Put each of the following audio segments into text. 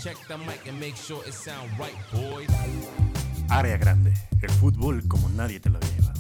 Área grande, el fútbol como nadie te lo había llevado.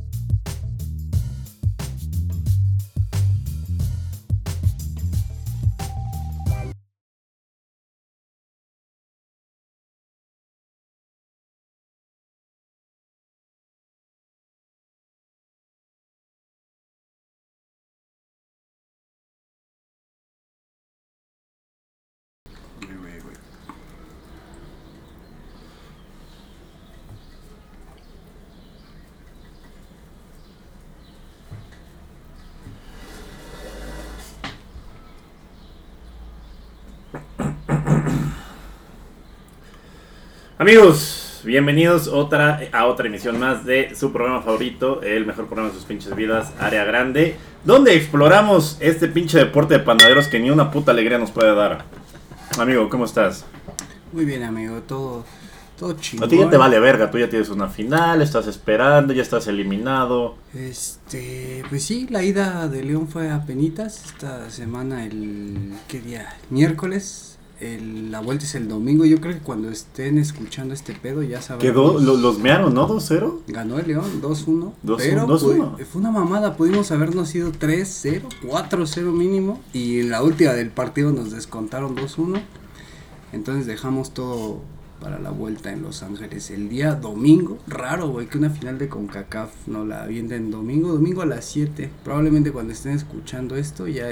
Amigos, bienvenidos a otra emisión más de su programa favorito, el mejor programa de sus pinches vidas, Área Grande, donde exploramos este pinche deporte de panaderos que ni una puta alegría nos puede dar. Amigo, ¿cómo estás? Muy bien, amigo, todo chingón. A ti ya te vale verga, tú ya tienes una final, estás esperando, ya estás eliminado. Pues sí, la ida de León fue a penitas esta semana, ¿qué día? Miércoles. La vuelta es el domingo. Yo creo que cuando estén escuchando este pedo ya sabrán. Quedó, los mearon, ¿no? 2-0. Ganó el León 2-1. 2-1. Pero 2-1. Fue una mamada. Pudimos habernos ido 3-0, 4-0 mínimo. Y en la última del partido nos descontaron 2-1. Entonces dejamos todo para la vuelta en Los Ángeles el día domingo. Raro, güey, que una final de CONCACAF no la avienten domingo a las 7. Probablemente cuando estén escuchando esto ya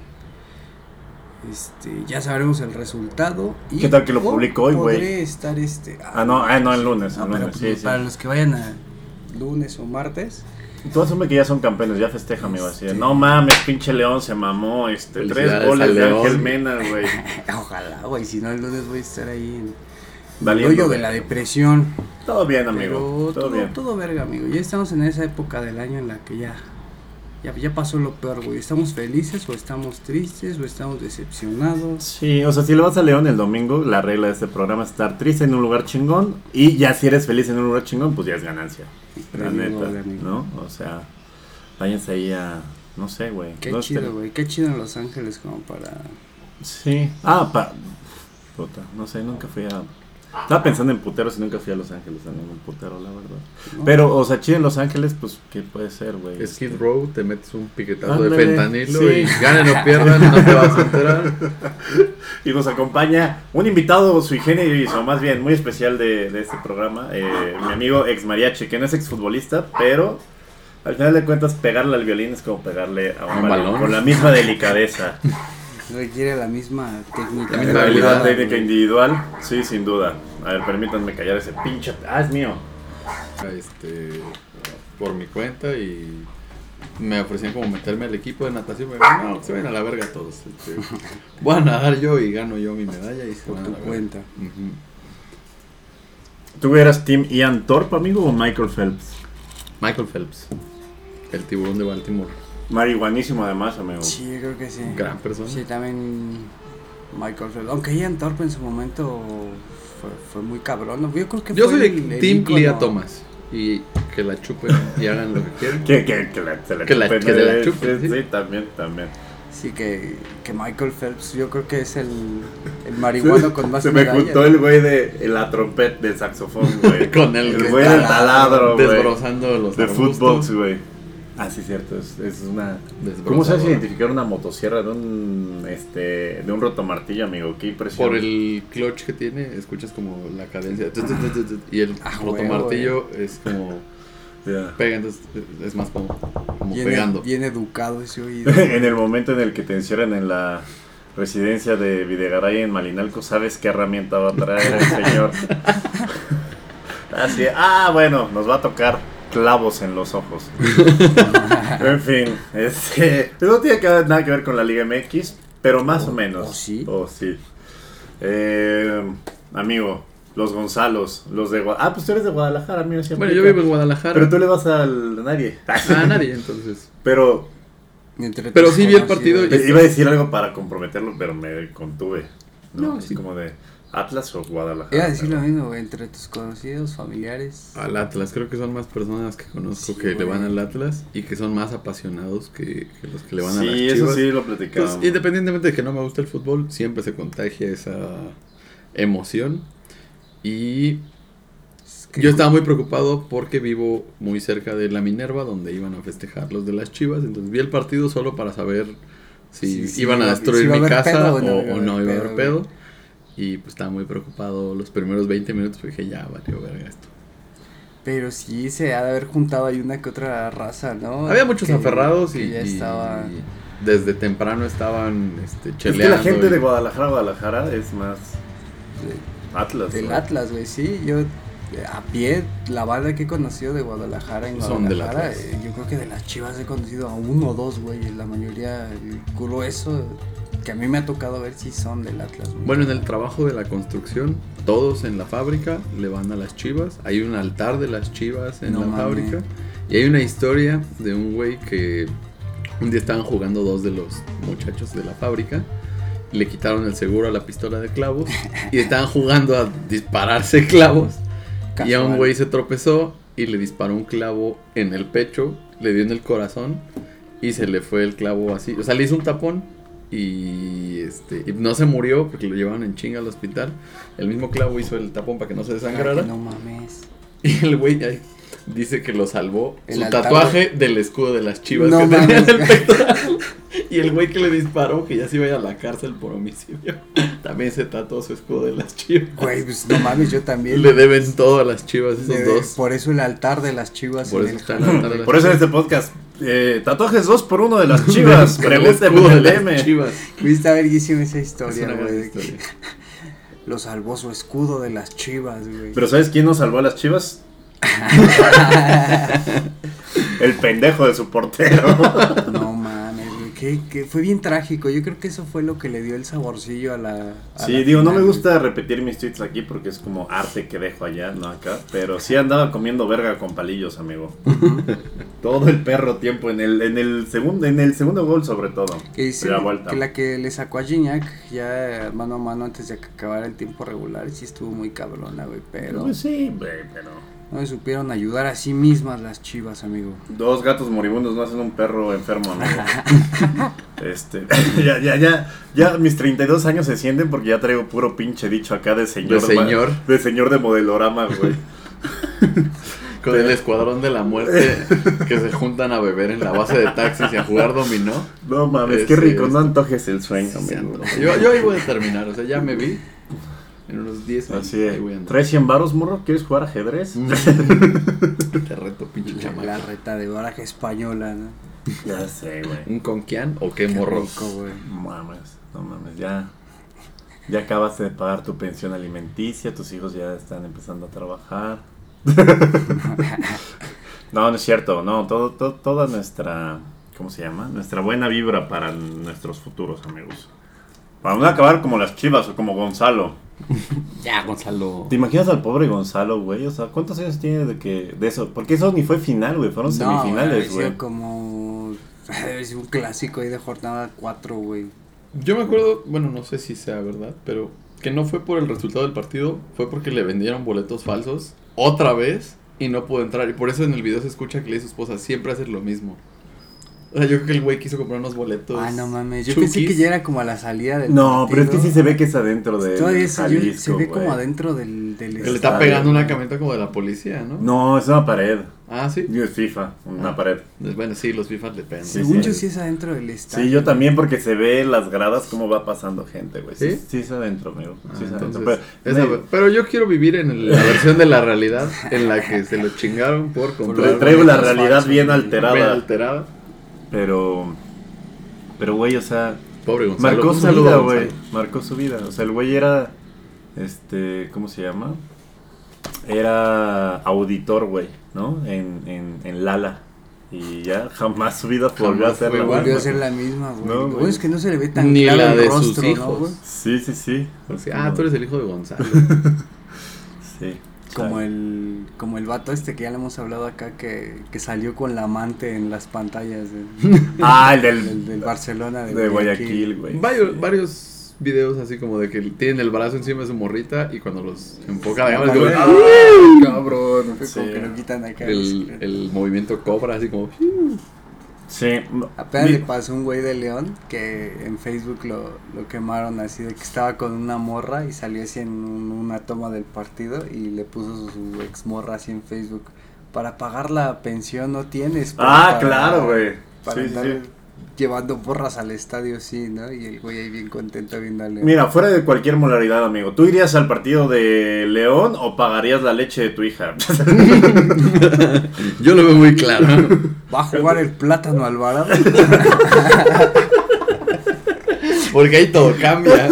ya sabremos el resultado. Y ¿qué tal que lo publicó hoy, güey? Podré estar no, el lunes. Pero sí. Para los que vayan a lunes o martes. Tú asume que ya son campeones, ya festeja, amigo, así de, no mames, pinche León se mamó, 3 goles de Ángel Mena, güey. Ojalá, güey, si no el lunes voy a estar ahí en el hoyo de la depresión. Todo bien, amigo, todo bien. Todo verga, amigo, ya estamos en esa época del año en la que ya pasó lo peor, güey. ¿Estamos felices o estamos tristes o estamos decepcionados? Sí, o sea, si le vas a León el domingo, la regla de este programa es estar triste en un lugar chingón. Y ya si eres feliz en un lugar chingón, pues ya es ganancia. La neta, ¿no? O sea, váyanse ahí a, no sé, güey. Qué chido, güey. Qué chido en Los Ángeles como para... Sí. Puta, no sé, nunca fui a... Estaba pensando en puteros y nunca fui a Los Ángeles a ningún putero, la verdad. No. Pero, o sea, chido en Los Ángeles, pues, ¿qué puede ser, güey? Skid Row, te metes un piquetazo de fentanilo, sí. Y ganen o pierdan, no te vas a enterar. Y nos acompaña un invitado sui generis, o más bien muy especial de este programa, mi amigo ex mariachi, que no es exfutbolista, pero al final de cuentas pegarle al violín es como pegarle a un balón con la misma delicadeza. Requiere la misma técnica. La misma habilidad técnica individual, sí, sin duda. A ver, permítanme callar ese pinche... es mío. Por mi cuenta y me ofrecían como meterme al equipo de natación. Me dijeron, no, se ven a la verga todos. Voy a nadar yo y gano yo mi medalla y se por tu cuenta. Uh-huh. ¿Tú eras team Ian Thorpe, amigo, o Michael Phelps? Michael Phelps, el tiburón de Baltimore. Marihuanísimo además, amigo. Sí, yo creo que sí. Gran persona. Sí, también Michael Phelps. Aunque Ian Thorpe en su momento fue muy cabrón. Yo creo que yo fue soy de Team Lia Thomas. Y que la chupen y hagan lo que quieran. Que la chupen. Sí, también. Sí, que Michael Phelps yo creo que es el marihuano con más medallas. Se me juntó el güey de la trompeta del saxofón, güey. Con el güey del taladro, güey. Desbrozando los de footbox, güey. Ah, sí, cierto, es una... ¿Cómo sabes identificar una motosierra de un rotomartillo, amigo? Qué impresión. Por el clutch que tiene, escuchas como la cadencia y el rotomartillo es como... pega, entonces es más como pegando. Bien educado ese oído. En el momento en el que te encierran en la residencia de Videgaray en Malinalco, sabes qué herramienta va a traer el señor. Así, bueno, nos va a tocar clavos en los ojos. En fin, no tiene nada que ver con la Liga MX, pero más o menos. Sí. Amigo, los Gonzalos, los de Guadalajara. Pues tú eres de Guadalajara, amigo. Bueno, yo vivo en Guadalajara. Pero tú le vas a nadie. A nadie, entonces. Pero sí vi el partido. Iba a decir algo para comprometerlo, pero me contuve. No, sí. Como de ¿Atlas o Guadalajara? Iba a decir lo mismo, güey, entre tus conocidos, familiares. Al Atlas, creo que son más personas que conozco que le van al Atlas y que son más apasionados que los que le van a las Chivas. Sí, eso sí lo platicamos. Pues, independientemente de que no me guste el fútbol, siempre se contagia emoción. Y yo estaba muy preocupado porque vivo muy cerca de la Minerva, donde iban a festejar los de las Chivas. Entonces vi el partido solo para saber si iban a destruir mi casa o no iba a haber pedo. Y pues estaba muy preocupado los primeros 20 minutos, porque dije, ya valió verga esto. Pero sí se ha de haber juntado ahí una que otra raza, ¿no? Había muchos aferrados que ya estaba... y desde temprano estaban cheleando. Es que la gente de Guadalajara es más Atlas. Del Atlas, güey, sí. Yo a pie, la banda que he conocido de Guadalajara en Guadalajara, yo creo que de las Chivas he conocido a uno o dos, güey. La mayoría, el grueso que a mí me ha tocado ver si son del Atlas, güey. Bueno, en el trabajo de la construcción, todos en la fábrica le van a las Chivas. Hay un altar de las Chivas en la fábrica. Y hay una historia de un güey que un día estaban jugando dos de los muchachos de la fábrica. Le quitaron el seguro a la pistola de clavos y estaban jugando a dispararse clavos. Casual. Y a un güey se tropezó y le disparó un clavo en el pecho, le dio en el corazón y se le fue el clavo así. O sea, le hizo un tapón y no se murió porque lo llevaban en chinga al hospital. El mismo clavo hizo el tapón para que no se desangrara. No mames. Y el güey dice que lo salvó su tatuaje del escudo de las Chivas que tenía en el pectoral. Y el güey que le disparó, que ya se iba a ir a la cárcel por homicidio, también se tatuó su escudo de las Chivas. Güey, pues no mames, yo también. Le deben todo a las Chivas esos dos. Por eso el altar de las Chivas. Por eso está el altar de las Por eso en este podcast, tatuajes 2x1 de las Chivas. Pregúnteme en el M. Güey, está verguísima esa historia, es una güey. gran historia. Lo salvó su escudo de las Chivas, güey. Pero ¿sabes quién nos salvó a las Chivas? El pendejo de su portero. No mames, güey, que fue bien trágico. Yo creo que eso fue lo que le dio el saborcillo a la digo, no me gusta repetir mis tweets aquí porque es como arte que dejo allá, no acá. Pero sí andaba comiendo verga con palillos, amigo. Todo el perro tiempo en el segundo gol, sobre todo. Que dice que la que le sacó a Gignac ya mano a mano antes de que acabara el tiempo regular, sí estuvo muy cabrona, güey, pero pues sí, güey, pero no me supieron ayudar a sí mismas las Chivas, amigo. Dos gatos moribundos no hacen un perro enfermo, amigo. Ya mis 32 años se sienten porque ya traigo puro pinche dicho acá de señor de modelorama, güey. Con el escuadrón de la muerte que se juntan a beber en la base de taxis y a jugar dominó. No mames, qué rico, no antojes el sueño, amigo. Yo ahí voy a terminar, o sea, ya me vi. En unos 10 años. Así es. ¿Traes 100 varos, morro? ¿Quieres jugar ajedrez? Te reto, pinche chamaco. La reta de baraja española, ¿no? Ya sé, güey. ¿Un conquian o qué morro? Rico, güey. No mames, ya acabaste de pagar tu pensión alimenticia, tus hijos ya están empezando a trabajar. No es cierto, no, toda nuestra, ¿cómo se llama? Nuestra buena vibra para nuestros futuros amigos. Para no acabar como las Chivas o como Gonzalo. Ya, Gonzalo. ¿Te imaginas al pobre Gonzalo, güey? O sea, ¿cuántos años tiene de eso? Porque eso ni fue final, güey, fueron semifinales, güey. Como es un clásico ahí de jornada 4, güey. Yo me acuerdo, bueno, no sé si sea verdad, pero que no fue por el resultado del partido, fue porque le vendieron boletos falsos otra vez y no pudo entrar. Y por eso en el video se escucha que le dice a su esposa, siempre haces lo mismo. O sea, yo creo que el güey quiso comprar unos boletos. Ah, no mames, yo pensé que ya era como a la salida del No, partido. pero es que sí se ve que es adentro de Jalisco, se ve como adentro del que le está pegando una camioneta como de la policía, ¿no? No, es una pared. Ah, ¿sí? Es FIFA, una pared. Bueno, sí, los FIFA le pegan. Según yo sí es adentro del estadio. Sí, yo también porque se ve las gradas cómo va pasando gente, güey. ¿Sí? Sí es adentro, amigo. Sí es adentro. Pero yo quiero vivir en la versión de la realidad en la que se lo chingaron por comprar. Traigo la realidad bien alterada. Bien alterada. Pero güey, o sea, pobre Gonzalo. Marcó su vida, güey. Marcó su vida. O sea, el güey era, ¿cómo se llama? Era auditor, güey, ¿no? En Lala. Y ya jamás su vida volvió a ser la misma. Volvió a ser la misma, güey. No, güey, es que no se le ve tan ni claro la de el rostro, sus hijos. ¿no, sí. Tú eres el hijo de Gonzalo. Sí. Como el vato que ya le hemos hablado acá que salió con la amante en las pantallas el del Barcelona de Guayaquil, güey. Varios videos así como de que tienen el brazo encima de su morrita y cuando los enfoca cabrón, sí. Como que lo quitan acá. El movimiento cobra así como Sí. Apenas le pasó un güey de León que en Facebook lo quemaron así de que estaba con una morra y salió así en una toma del partido y le puso su ex morra así en Facebook. Para pagar la pensión no tienes. Claro, güey. Para Sí, andar sí. llevando porras al estadio, sí, ¿no? Y el güey ahí bien contento viendo a León. Mira, fuera de cualquier modalidad, amigo, ¿tú irías al partido de León o pagarías la leche de tu hija? Yo lo veo muy claro. ¿Va a jugar el Plátano Alvarado? Porque ahí todo cambia.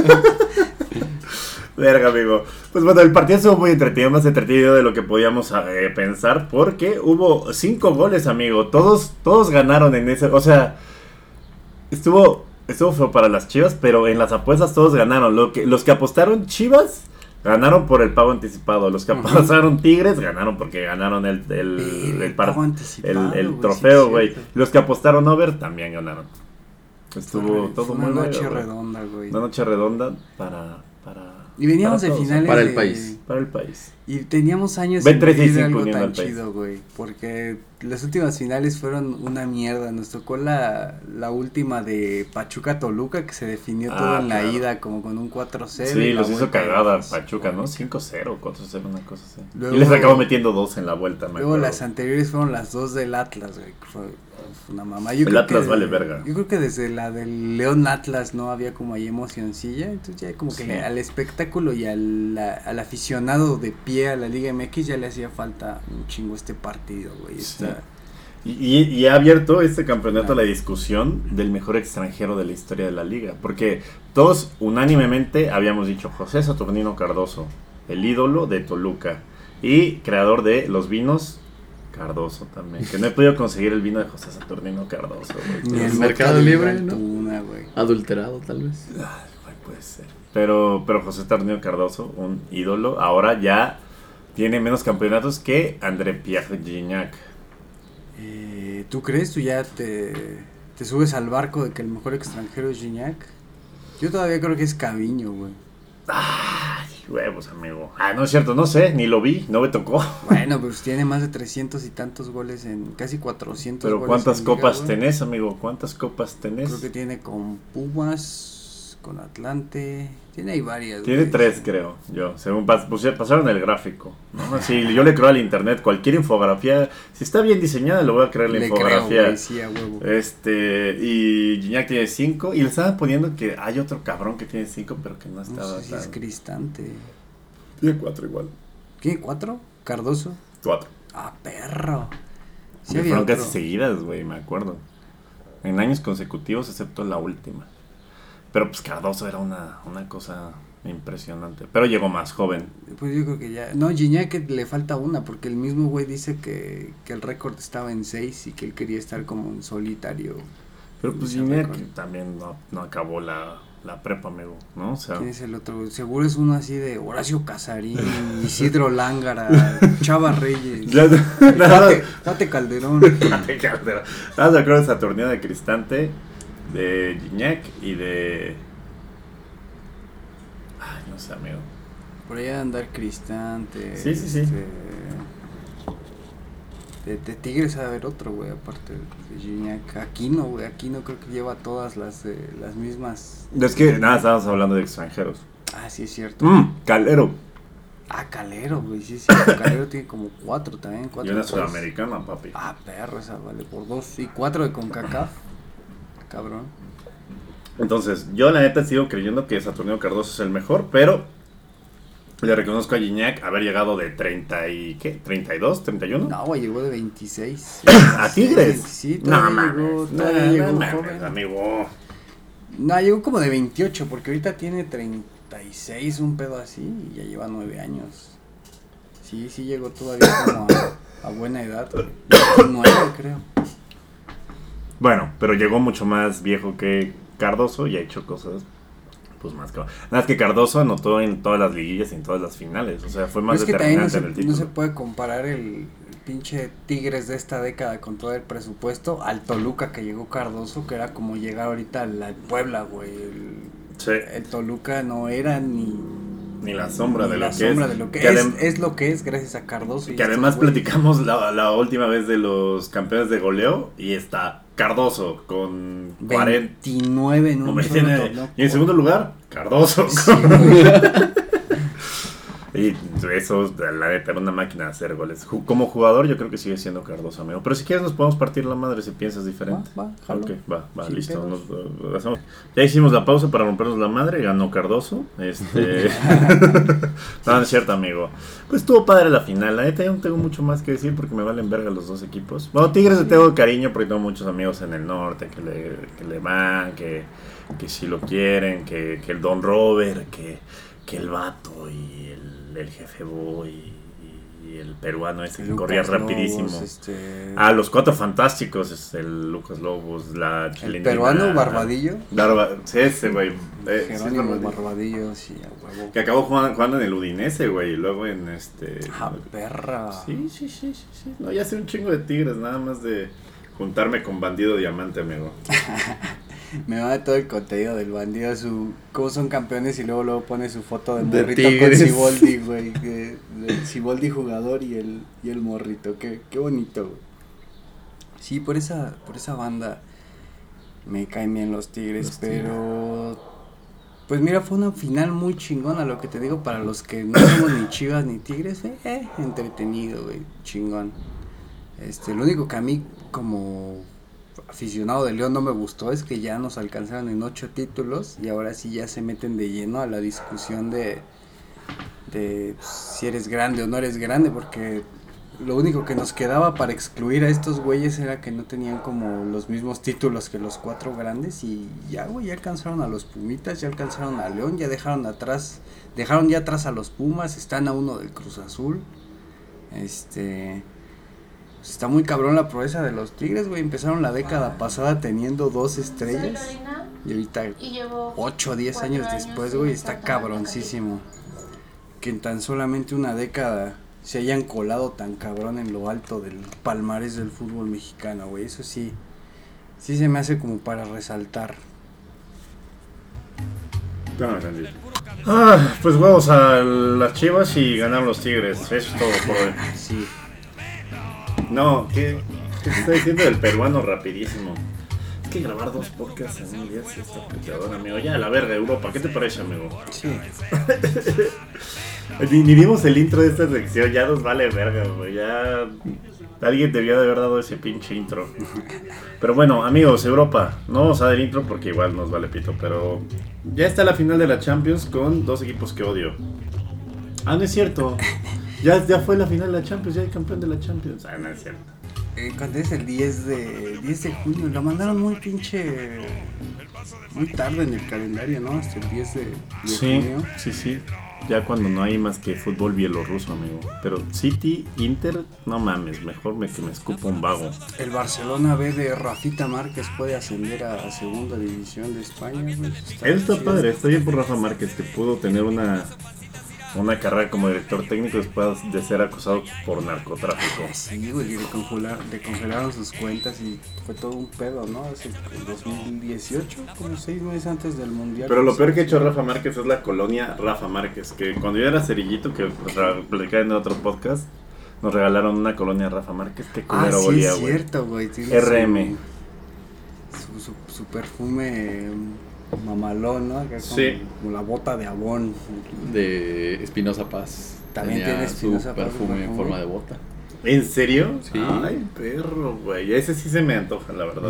Verga, amigo. Pues bueno, el partido estuvo muy entretenido, más entretenido de lo que podíamos pensar, porque hubo 5 goles, amigo. Todos ganaron en ese, o sea, estuvo feo para las Chivas, pero en las apuestas todos ganaron. Los que apostaron Chivas ganaron por el pago anticipado. Los que apostaron Tigres ganaron porque ganaron el pago anticipado, el güey, trofeo, sí, güey. cierto. Los que apostaron over también ganaron. Estuvo todo Fue muy una bueno, noche güey. redonda, güey. Una noche redonda para Y veníamos para de todos, finales para el de- país. para el país. Y teníamos años Ven sin 3 y vivir 5 algo uniendo tan al país. chido, güey. Porque las últimas finales fueron una mierda. Nos tocó la última de Pachuca-Toluca, que se definió todo en la claro. ida, como con un 4-0. Sí, y la los hizo vuelta cagada pues, Pachuca, ¿no? bueno. 5-0, 4-0, una cosa así. Luego- Y les acabó metiendo 2 en la vuelta, me Luego acuerdo. las anteriores fueron las 2 del Atlas, güey. Que fue una mamá. El Atlas vale verga. Yo creo que desde la del León Atlas no había como ahí emocioncilla. Entonces ya como que Sí. al espectáculo y al aficionado de pie a la Liga MX ya le hacía falta un chingo este partido, güey. Sí. Esta- Y ha abierto este campeonato a la discusión del mejor extranjero de la historia de la liga. Porque todos unánimemente habíamos dicho José Saturnino Cardoso, el ídolo de Toluca y creador de los vinos Cardoso también. Que no he podido conseguir el vino de José Saturnino Cardoso, güey. Ni el Mercado Libre, ¿no? Altuna, güey. Adulterado, tal vez. Ay, güey, puede ser. Pero José Saturnino Cardoso, un ídolo, ahora ya tiene menos campeonatos que André Pierre Gignac. ¿Tú crees? ¿Tú ya te subes al barco de que el mejor extranjero es Gignac? Yo todavía creo que es Caviño, güey. Ay, huevos, amigo. Ah, no es cierto, no sé, ni lo vi, no me tocó. Bueno, pues tiene más de 300 y tantos goles en casi 400 Pero goles ¿cuántas en liga, copas güey. tenés, amigo? ¿Cuántas copas tenés? Creo que tiene con Pumas, con Atlante, tiene ahí varias. Tiene güey. 3, creo, yo. Según pasaron el gráfico. ¿No? Sí, yo le creo al internet. Cualquier infografía, si está bien diseñada, le voy a creer la Le creo, infografía. güey, sí, a huevo. Y Gignac tiene 5. Y le estaban poniendo que hay otro cabrón que tiene 5, pero que no No estaba sé si tan. es Cristante. Tiene 4 igual. ¿Qué? ¿4? ¿Cardoso? 4. Ah, perro. Sí Que había fueron otro. casi seguidas, güey, me acuerdo. En años consecutivos, excepto la última. Pero pues Cardoso era una cosa impresionante. Pero llegó más joven. Pues yo creo que ya. No, Gignac que le falta una, porque el mismo güey dice que el récord estaba en 6 y que él quería estar como en solitario. Pero pues Ese Gignac récord. también no acabó la prepa, amigo, ¿no? O sea, ¿Quién es el otro? Seguro es uno así de Horacio Casarín, Isidro Lángara, Chava Reyes, Tate Calderón. Nada más me acuerdo de esa torneo de Cristante, de Gignac y de... Ay, no sé, amigo. Por allá de andar Cristante. Sí, sí, sí. De Tigres a ver otro, güey, aparte de Gignac. Aquino, güey, Aquino creo que lleva todas las mismas. Es que nada, estábamos hablando de extranjeros. Ah, sí, es cierto. Calero. Ah, Calero, güey, sí, sí. Calero tiene como 4 también. Y 4 una sudamericana, papi. Ah, perro, esa vale por 2. Y 4 de CONCACAF. Cabrón. Entonces, yo la neta sigo creyendo que Saturnino Cardoso es el mejor, pero le reconozco a Gignac haber llegado de 30 y... ¿qué? ¿32? ¿31? No, güey, llegó de 26. ¿A Tigres? Sí, No todavía llegó, mames, todavía llegó no mames, joven. amigo. No, llegó como de 28, porque ahorita tiene 36, un pedo así, y ya lleva 9 años. Sí, sí llegó todavía como a buena edad, güey. 9, creo. Bueno, pero llegó mucho más viejo que Cardoso y ha hecho cosas pues más cabrón. Nada, es que Cardoso anotó en todas las liguillas y en todas las finales, o sea, fue más Pero es que también determinante en el no título. se puede comparar el pinche Tigres de esta década con todo el presupuesto al Toluca que llegó Cardoso, que era como llegar ahorita al Puebla, güey. Sí, El Toluca no era ni la sombra ni de la lo que sombra es. de lo que Que es, adem- es lo que es gracias a Cardoso. y Que estos además güeyes. platicamos la última vez de los campeones de goleo y está Cardoso con 40. 29 en un solo torneo. Y en segundo lugar, Cardoso. Sí, güey. Y eso, la neta, era una máquina de hacer goles. Como jugador, yo creo que sigue siendo Cardoso, amigo. Pero si quieres, nos podemos partir la madre si piensas diferente. Jalo. Ok, va, Sin listo. Ya hicimos la pausa para rompernos la madre. Ganó Cardoso. No es cierto, amigo. Pues estuvo padre la final. La neta, yo no tengo mucho más que decir porque me valen verga los dos equipos. Bueno, Tigres le tengo cariño porque tengo muchos amigos en el norte que le van, que si lo quieren, que el Don Robert, que el vato y el jefe Boy y el peruano ese que corría rapidísimo. Los Cuatro Fantásticos, el Lucas Lobos, la el peruano Barbadillo. Sí, ese güey. Jerónimo Barbadillo, sí, a huevo. Que acabó jugando en el Udinese, güey, y luego en perra. Sí. No, ya sé un chingo de Tigres, nada más de juntarme con Bandido Diamante, amigo. Me va de todo el contenido del Bandido, cómo son campeones y luego pone su foto de morrito Tigres. con Siboldi, güey, el Siboldi jugador y el morrito, qué bonito, güey. Sí, por esa banda me caen bien los Tigres, pero pues mira, fue una final muy chingona, lo que te digo, para los que no somos ni Chivas ni Tigres, entretenido, güey, chingón. Lo único que a mí como aficionado de León no me gustó es que ya nos alcanzaron en 8 títulos y ahora sí ya se meten de lleno a la discusión de si eres grande o no eres grande, porque lo único que nos quedaba para excluir a estos güeyes era que no tenían como los mismos títulos que los 4 grandes y ya, güey, ya alcanzaron a los Pumitas, ya alcanzaron a León, ya dejaron ya atrás a los Pumas, están a 1 del Cruz Azul. Está muy cabrón la proeza de los Tigres, güey. Empezaron la década pasada teniendo 2 estrellas. Y ahorita, 8 o 10 años después, güey, está cabroncísimo. Que en tan solamente una década se hayan colado tan cabrón en lo alto del palmarés del fútbol mexicano, güey. Eso sí se me hace como para resaltar. Pues vamos a las Chivas y ganaron los Tigres. Eso es todo por hoy. Sí. No, ¿qué te está diciendo del peruano rapidísimo? Es que grabar 2 podcasts en un día sí está peleador, amigo. Ya, la verga, Europa. ¿Qué te parece, amigo? Sí. Ni vimos el intro de esta sección. Ya nos vale verga, güey. Ya alguien debió de haber dado ese pinche intro. Pero bueno, amigos, Europa. No vamos a dar intro porque igual nos vale pito. Pero ya está la final de la Champions con 2 equipos que odio. No es cierto. Ya fue la final de la Champions, ya hay campeón de la Champions. No es cierto. Cuando es el 10 de junio, la mandaron muy tarde en el calendario, ¿no? Hasta el 10 de junio. Sí. Ya cuando no hay más que fútbol bielorruso, amigo. Pero City, Inter, no mames, mejor que me escupa un vago. El Barcelona B de Rafita Márquez puede ascender a segunda división de España, güey. Está padre, está bien por Rafa Márquez, que pudo tener una carrera como director técnico después de ser acusado por narcotráfico. Sí, güey, le congelaron sus cuentas y fue todo un pedo, ¿no? Hace 2018, como 6 meses antes del Mundial. Pero lo peor que ha hecho Rafa Márquez es la colonia Rafa Márquez, que cuando yo era cerillito, que platicaba en otro podcast, nos regalaron una colonia Rafa Márquez. Qué culero olía, güey. Sí, es cierto, güey. RM. Su perfume mamalón, ¿no? Acá como la bota de Avon. De Espinosa Paz. También tiene Espinosa Paz. Perfume en forma de bota. ¿En serio? Sí. Ay, perro, güey. Ese sí se me antoja, la verdad.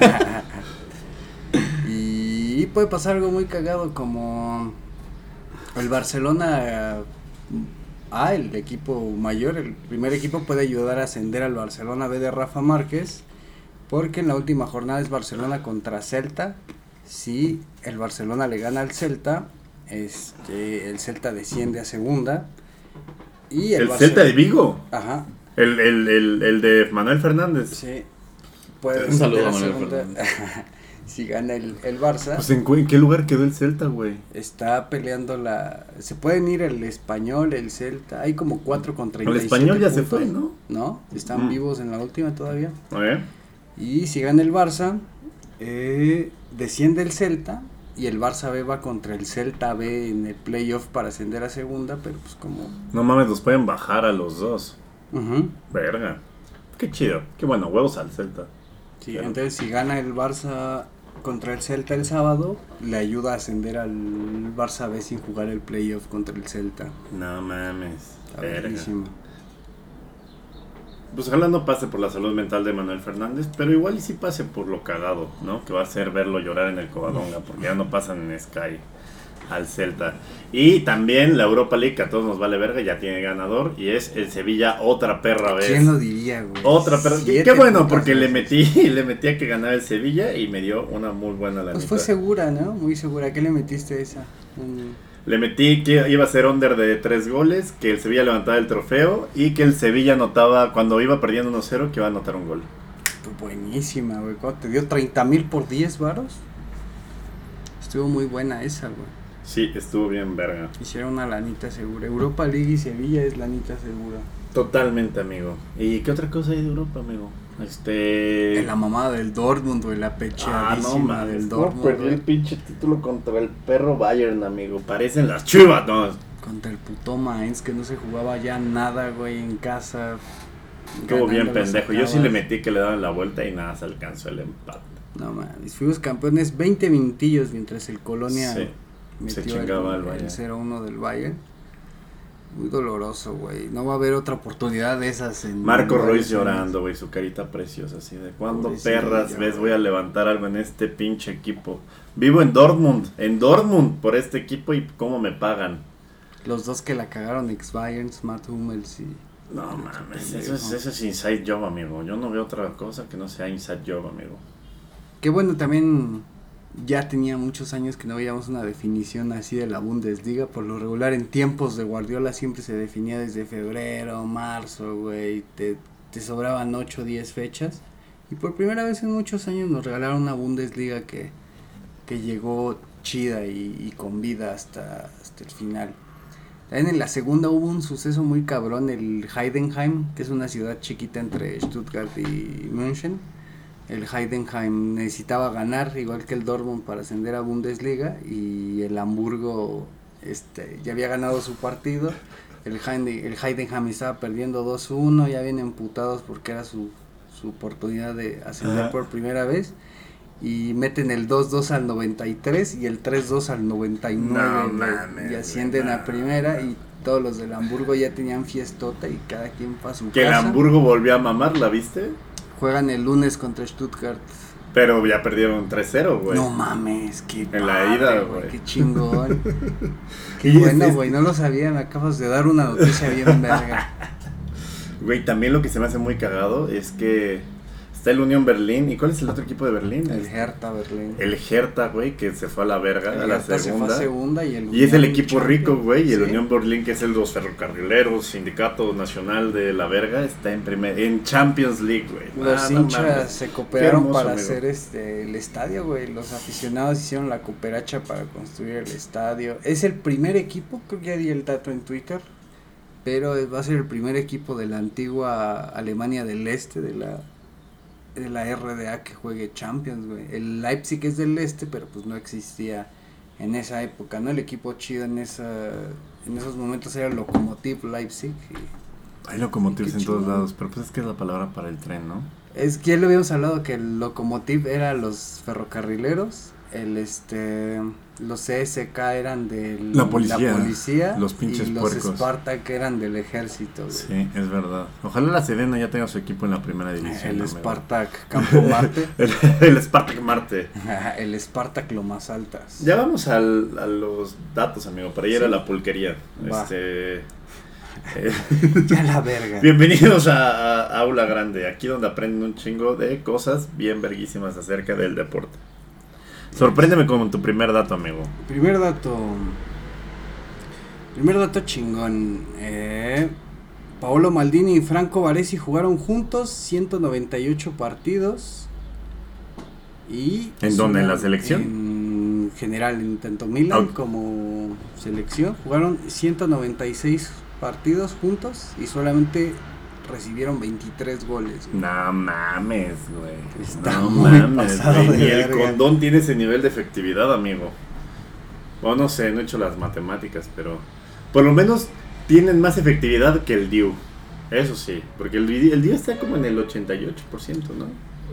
Y puede pasar algo muy cagado como el Barcelona el equipo mayor, el primer equipo puede ayudar a ascender al Barcelona B de Rafa Márquez, porque en la última jornada es Barcelona contra Celta. Si el Barcelona le gana al Celta, el Celta desciende a segunda. Y el Celta de Vigo. Ajá. El de Manuel Fernández. Sí. Puede Un saludo a Manuel Fernández. Si gana el Barça. Pues ¿en qué lugar quedó el Celta, güey? Está peleando se pueden ir el Español, el Celta. Hay como 4 con 37 El Español ya puntos, se fue, ¿no? No, están vivos en la última todavía. A ver. Y si gana el Barça, desciende el Celta y el Barça B va contra el Celta B en el playoff para ascender a segunda, pero pues como... No mames, los pueden bajar a los dos. Uh-huh. Verga. Qué chido. Qué bueno, huevos al Celta. Sí, Pero- entonces si gana el Barça contra el Celta el sábado, le ayuda a ascender al Barça B sin jugar el playoff contra el Celta. No mames. Está Verga. verguísima. Pues ojalá no pase por la salud mental de Manuel Fernández, pero igual y sí pase por lo cagado, ¿no? Que va a ser verlo llorar en el Covadonga, porque ya no pasan en Sky al Celta. Y también la Europa League, que a todos nos vale verga, ya tiene ganador, y es el Sevilla otra perra vez. ¿Quién lo diría, güey? Otra perra. Qué 7 bueno, putas porque le veces. metí a que ganara el Sevilla y me dio una muy buena lanita. Pues fue segura, ¿no? Muy segura. ¿Qué le metiste a esa? Le metí que iba a ser under de 3 goles, que el Sevilla levantaba el trofeo y que el Sevilla anotaba, cuando iba perdiendo 1-0, que iba a anotar un gol. Pues buenísima, güey. ¿Cuánto te dio? ¿30,000 por 10 varos? Estuvo muy buena esa, güey. Sí, estuvo bien verga. Hicieron una lanita segura. Europa League y Sevilla es lanita segura. Totalmente, amigo. ¿Y qué otra cosa hay de Europa, amigo? En la mamada del Dortmund, güey. La pecheadísima del Dortmund. Perdí el güey. pinche título contra el perro Bayern, amigo. Parecen las chivas, ¿no? Contra el puto Mainz, que no se jugaba ya nada, güey, en casa. Estuvo bien Ganando, lo pendejo. Yo sí sacabas. le metí que le daban la vuelta y nada, se alcanzó el empate. No mames, fuimos campeones 20 minutillos mientras el Colonia Sí, metió se chingaba al el Bayern. 0-1 del Bayern. Muy doloroso, güey. No va a haber otra oportunidad de esas en Marco varios Royce años. llorando, güey, su carita preciosa, así de cuando Pobrecito, perras ves güey. voy a levantar algo en este pinche equipo. Vivo en Dortmund por este equipo y cómo me pagan. Los dos que la cagaron, ex-Bayerns, Matt Hummels y... No mames, pendejo. eso es inside job, amigo. Yo no veo otra cosa que no sea inside job, amigo. Que bueno, también ya tenía muchos años que no veíamos una definición así de la Bundesliga. Por lo regular, en tiempos de Guardiola siempre se definía desde febrero, marzo, güey. Te sobraban 8 o 10 fechas. Y por primera vez en muchos años nos regalaron una Bundesliga que llegó chida y con vida hasta el final. También en la segunda hubo un suceso muy cabrón, el Heidenheim, que es una ciudad chiquita entre Stuttgart y München. El Heidenheim necesitaba ganar, igual que el Dortmund, para ascender a Bundesliga, y el Hamburgo ya había ganado su partido. El Heidenheim estaba perdiendo 2-1, ya bien emputados porque era su oportunidad de ascender por primera vez. Y meten el 2-2 al 93 y el 3-2 al 99, No güey, mames, y ascienden güey, a primera, y todos los del Hamburgo ya tenían fiestota y cada quien fue a su Que el casa. Hamburgo volvió a mamar, ¿la viste? Juegan el lunes contra Stuttgart. Pero ya perdieron 3-0, güey. No mames, qué En la ida, güey. qué chingón. Qué Y bueno, es- güey, no lo sabía, me acabas de dar una noticia bien verga. Güey, también lo que se me hace muy cagado es que está el Unión Berlín. ¿Y cuál es el otro equipo de Berlín? El Hertha Berlín. El Hertha, güey, que se fue a la verga, El a la Hertha se fue a segunda. segunda y Y es el Unión equipo Champions. rico, güey, y el Sí. Unión Berlín, que es el de los ferrocarrileros, sindicato nacional de la verga, está en Champions League, güey. Los no hinchas mames. se cooperaron Qué hermoso, para amigo. hacer el estadio, güey. Los aficionados hicieron la cooperacha para construir el estadio. Es el primer equipo, creo que ya di el dato en Twitter, pero va a ser el primer equipo de la antigua Alemania del Este, de la RDA, que juegue Champions, güey. El Leipzig es del Este, pero pues no existía en esa época, ¿no? El equipo chido en esos momentos era el Lokomotiv Leipzig. Hay locomotivos Qué en todos chingón. lados, pero pues es que es la palabra para el tren, ¿no? Es que ya lo habíamos hablado, que el Lokomotiv era los ferrocarrileros, los CSK eran de La policía, policía, los pinches y los puercos. Spartak eran del ejército, güey. Sí, es verdad. Ojalá la Serena ya tenga su equipo en la primera división. El amigo. Spartak Campo Marte, el Spartak Marte. el Spartak Lomas Altas. Ya vamos a los datos, amigo. Para ir a Sí. la pulquería. Va. eh, Ya la verga. Bienvenidos a Aula Grande, aquí donde aprenden un chingo de cosas bien verguísimas acerca del deporte. Sorpréndeme con tu primer dato, amigo. Primer dato chingón. Paolo Maldini y Franco Baresi jugaron juntos 198 partidos. Y ¿En dónde? ¿En la selección? En general, en tanto Milan como selección, jugaron 196 partidos juntos y solamente recibieron 23 goles. No mames, güey. Está no muy pasado güey. de Ni el verga. condón tiene ese nivel de efectividad, amigo. Bueno, no sé, no he hecho las matemáticas, pero por lo menos tienen más efectividad que el Diu. Eso sí, porque el Diu está como en el 88%, ¿no?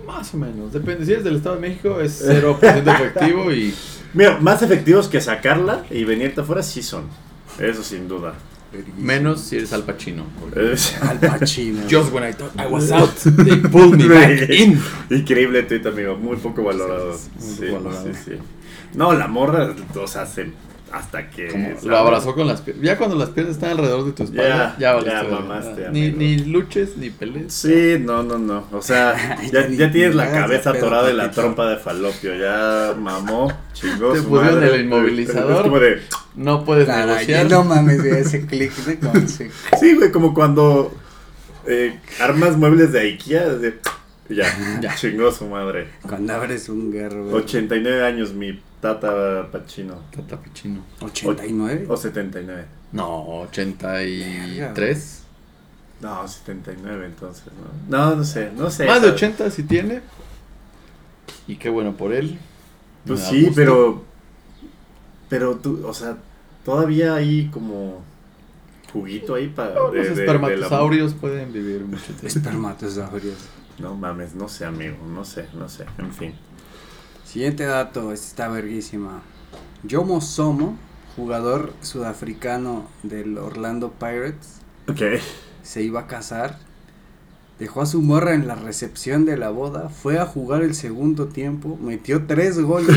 Más o menos. Depende. Si eres del Estado de México, es 0% efectivo y... Mira, más efectivos que sacarla y venirte afuera sí son. Eso sin duda. Menos si eres Al Pacino. Al Pacino. Just when I thought I was out, they pulled me back in. Increíble tweet, amigo. Muy poco valorado. Sí, sí. No, la morra, o sea, hasta que... Lo abrazó con las piernas. Ya cuando las piernas están alrededor de tu espalda, ya valiste. Ya mamaste, ni luches, ni pelees. Sí, no. O sea, ya tienes la cabeza atorada en la trompa de falopio. Ya mamó, chingó te su pusieron madre. el inmovilizador. Es como de... No puedes negociar. No mames, güey, ese clic de con ese... Sí, güey, como cuando armas muebles de Ikea, ya, chingó su madre. Cuando abres un garro, güey. 89 años, mi Tata Pacino. Tata Pacino. ¿89? O 79. No, 83. No, 79 entonces, ¿no? No sé. Más de 80 si tiene. Y qué bueno por él. Pues sí, pero tú, o sea, todavía hay como juguito ahí para... Los espermatosaurios pueden vivir mucho tiempo. Espermatosaurios. No mames, no sé, amigo, no sé, en fin. Siguiente dato, está verguísima. Yomo Somo, jugador sudafricano del Orlando Pirates, se iba a casar, dejó a su morra en la recepción de la boda, fue a jugar el segundo tiempo, metió 3 goles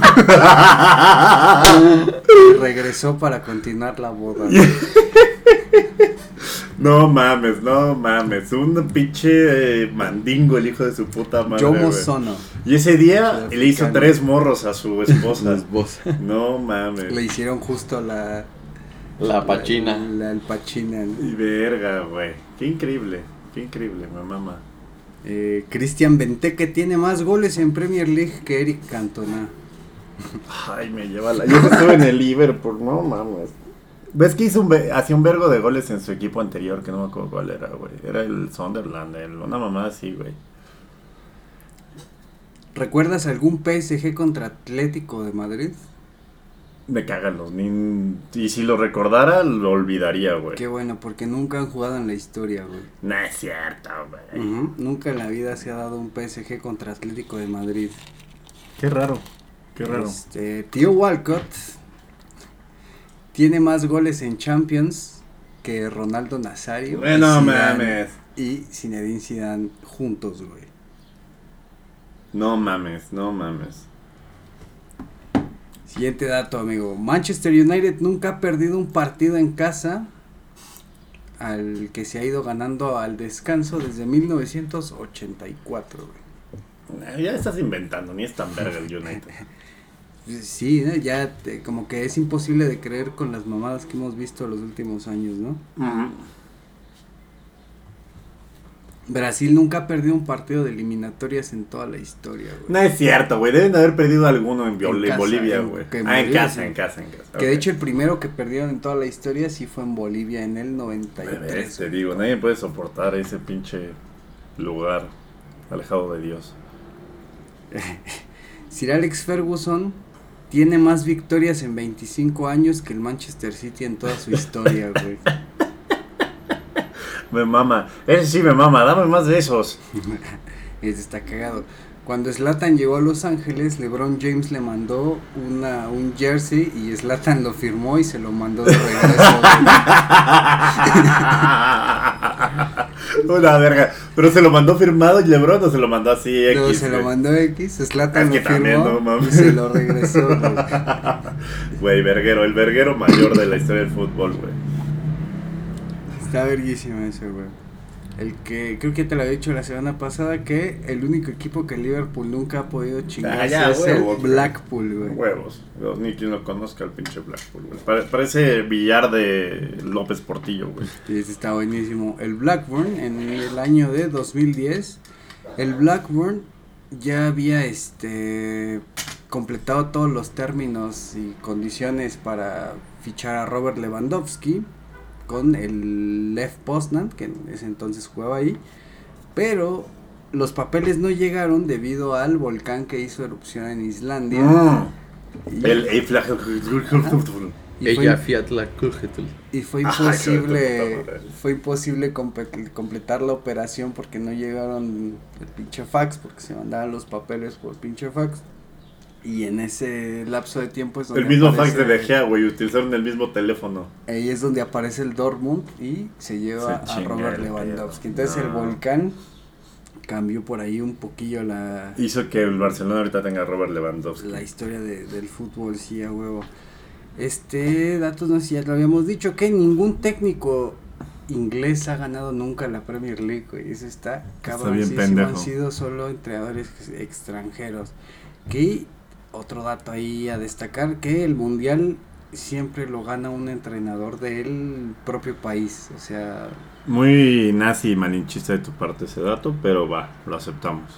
y regresó para continuar la boda. No mames, un pinche mandingo el hijo de su puta madre. Yomo Sono. Y ese día le hizo 3 morros a su esposa. No mames. Le hicieron justo la pachina. El pachina. Y verga, güey. Qué increíble, mi mamá. Christian Benteke tiene más goles en Premier League que Eric Cantona. Ay, me lleva la... Yo estuve en el Liverpool, no mames. ¿Ves que hacía un vergo de goles en su equipo anterior? Que no me acuerdo cuál era, güey. Era el Sunderland, una mamá así, güey. ¿Recuerdas algún PSG contra Atlético de Madrid? Me cagan y si lo recordara, lo olvidaría, güey. Qué bueno, porque nunca han jugado en la historia, güey. No es cierto, güey. Nunca en la vida se ha dado un PSG contra Atlético de Madrid. Qué raro. Tío Walcott tiene más goles en Champions que Ronaldo Nazario. No mames. Y Zinedine Zidane juntos, güey. No mames. Siguiente dato, amigo. Manchester United nunca ha perdido un partido en casa, al que se ha ido ganando al descanso desde 1984, güey. Ya estás inventando, ni es tan verga el United. Sí, ¿no? Ya como que es imposible de creer con las mamadas que hemos visto los últimos años, ¿no? Uh-huh. Brasil nunca ha perdido un partido de eliminatorias en toda la historia, güey. No es cierto, güey. Deben de haber perdido alguno en Bolivia, güey. En casa. Que de hecho el primero que perdieron en toda la historia sí fue en Bolivia en el 93. Te digo, nadie puede soportar ese pinche lugar alejado de Dios. Sir Alex Ferguson tiene más victorias en 25 años que el Manchester City en toda su historia, güey. Me mama, ese sí me mama, dame más de esos. Ese está cagado. Cuando Zlatan llegó a Los Ángeles, LeBron James le mandó un jersey y Zlatan lo firmó y se lo mandó de regreso. Una verga. Pero se lo mandó firmado LeBron o se lo mandó así X. No, se lo mandó X, Zlatan lo firmó también, no, y se lo regresó. Güey, verguero, el verguero mayor de la historia del fútbol, güey. Está verguísimo ese, güey. El que, creo que te lo había dicho la semana pasada, que el único equipo que Liverpool nunca ha podido chingar es huevos, el Blackpool, güey. Huevos. Ni quien lo conozca el pinche Blackpool, güey. Parece billar de López Portillo, güey. Sí, está buenísimo. El Blackburn, en el año de 2010, el Blackburn ya había completado todos los términos y condiciones para fichar a Robert Lewandowski con el Lev Poznan, que en ese entonces jugaba ahí, pero los papeles no llegaron debido al volcán que hizo erupción en Islandia. El Ella Fiat la Kugetl. Y fue imposible completar la operación porque no llegaron el pinche fax, porque se mandaban los papeles por pinche fax. Y en ese lapso de tiempo es donde el mismo fax de De Gea, güey, utilizaron el mismo teléfono. Ahí es donde aparece el Dortmund y se lleva a Robert Lewandowski. Entonces el volcán cambió por ahí un poquillo hizo que el Barcelona ahorita tenga a Robert Lewandowski. La historia del fútbol, sí, a huevo. Datos no sé si ya lo habíamos dicho, que ningún técnico inglés ha ganado nunca la Premier League, güey. Eso está cabroncísimo. Han sido solo entrenadores extranjeros. Que otro dato ahí a destacar, que el mundial siempre lo gana un entrenador del propio país, o sea... Muy nazi y malinchista de tu parte ese dato, pero va, lo aceptamos.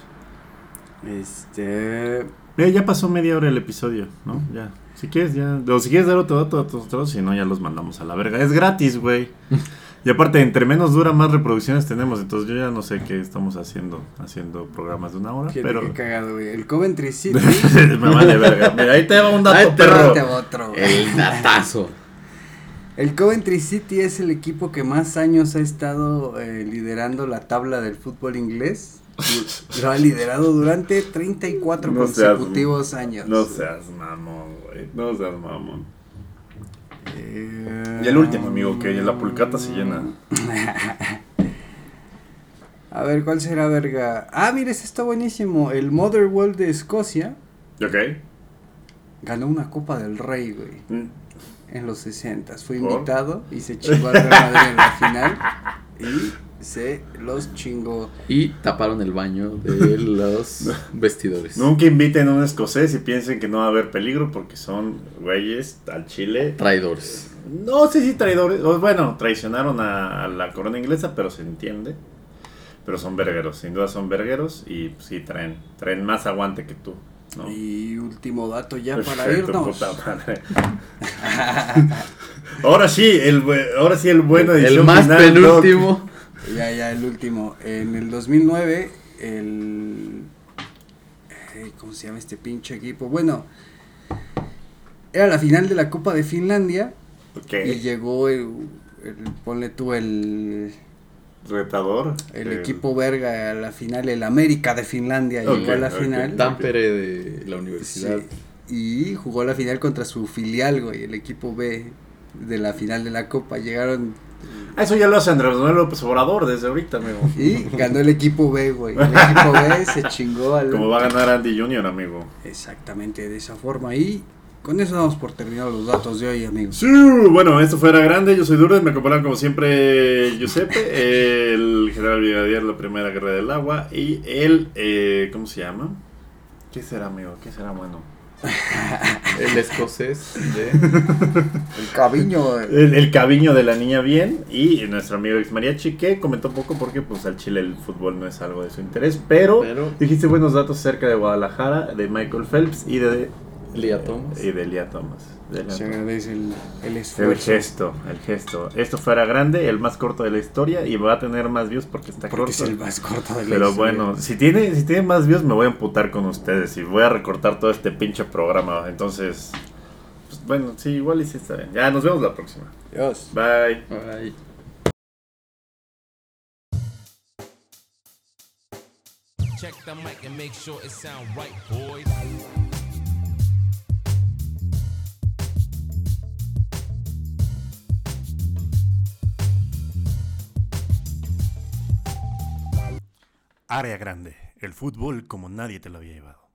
Ya pasó media hora el episodio, ¿no? Ya. Si quieres dar otro dato, si no ya los mandamos a la verga. Es gratis, güey. Y aparte, entre menos dura, más reproducciones tenemos. Entonces yo ya no sé qué estamos haciendo programas de una hora. Pero qué cagado, güey. El Coventry City. Me vale verga. Mira, ahí te va un dato, perro. El datazo. El Coventry City es el equipo que más años ha estado liderando la tabla del fútbol inglés. Lo ha liderado durante 34 consecutivos años. No seas mamón, güey. No seas mamón. Y el último, amigo, que la pulcata se llena. A ver, ¿cuál será, verga? Mira, ese está buenísimo. El Motherwell de Escocia. Ok. Ganó una Copa del Rey, güey. En los 60. Fue invitado y se chingó al Real Madrid en la final. Y se los chingó. Y taparon el baño de los vestidores. Nunca inviten a un escocés y piensen que no va a haber peligro porque son güeyes al chile. Traidores. No sé si traidores. Bueno, traicionaron a la corona inglesa, pero se entiende. Pero son vergueros, sin duda son vergueros y pues, sí traen más aguante que tú, ¿no? Y último dato ya para irnos. Puta madre. Ahora sí el bueno edición el más final, penúltimo. Ya, el último. En el 2009, ¿cómo se llama este pinche equipo? Bueno, era la final de la Copa de Finlandia. Okay. Y llegó ponle tú el retador. El equipo verga a la final, el América de Finlandia llegó a la final. Tampere de la universidad. Sí, y jugó la final contra su filial, güey, el equipo B de la final de la Copa. Llegaron... Eso ya lo hace Andrés Manuel López Obrador desde ahorita, amigo. Y ganó el equipo B, güey. El equipo B se chingó al... Como va a ganar Andy Junior, amigo. Exactamente, de esa forma. Y con eso damos por terminados los datos de hoy, amigos. Sí, bueno, esto fue Era Grande. Yo soy Lourdes, me acompañan como siempre Giuseppe, el general brigadier de la Primera Guerra del Agua y ¿cómo se llama? ¿Qué será, amigo? ¿Qué será bueno? El escocés de... El cabiño. El cabiño de la niña bien. Y nuestro amigo Ex Mariachi, que comentó poco porque pues al Chile el fútbol no es algo de su interés, pero dijiste buenos datos acerca de Guadalajara, de Michael Phelps y de Lia Thomas. Y de Lia Thomas. Se agradece el esfuerzo. El gesto. Esto fuera grande, el más corto de la historia y va a tener más views porque está corto. Es el más corto de la Pero historia. bueno, si tiene más views me voy a emputar con ustedes y voy a recortar todo este pinche programa. Entonces, pues, bueno, sí, igual y sí está bien. Ya, nos vemos la próxima. Adiós. Bye. Bye. Check the mic and make sure it sound right, boys. Área Grande, el fútbol como nadie te lo había llevado.